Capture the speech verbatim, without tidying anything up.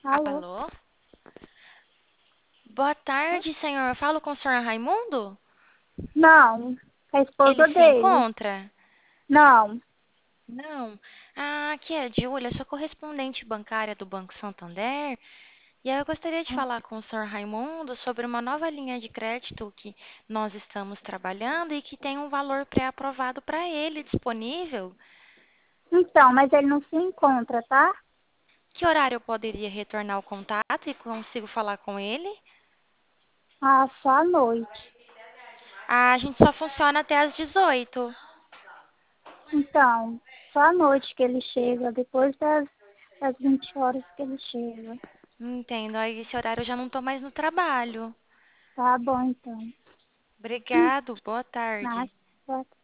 Alô? Alô? Boa tarde, senhor. Eu falo com o senhor Raimundo? Não, é a Ele esposa se dele. encontra? Não. Não. Ah, aqui é a Júlia, sou correspondente bancária do Banco Santander. E aí eu gostaria de falar com o senhor Raimundo sobre uma nova linha de crédito que nós estamos trabalhando e que tem um valor pré-aprovado para ele disponível. Então, mas ele não se encontra, tá? Que horário eu poderia retornar o contato e consigo falar com ele? Ah, só à noite. Ah, a gente só funciona até às dezoito. Então, só à noite que ele chega, depois das, das vinte horas que ele chega. Entendo. Aí esse horário eu já não estou mais no trabalho. Tá bom, então. Obrigado, boa tarde. Nada.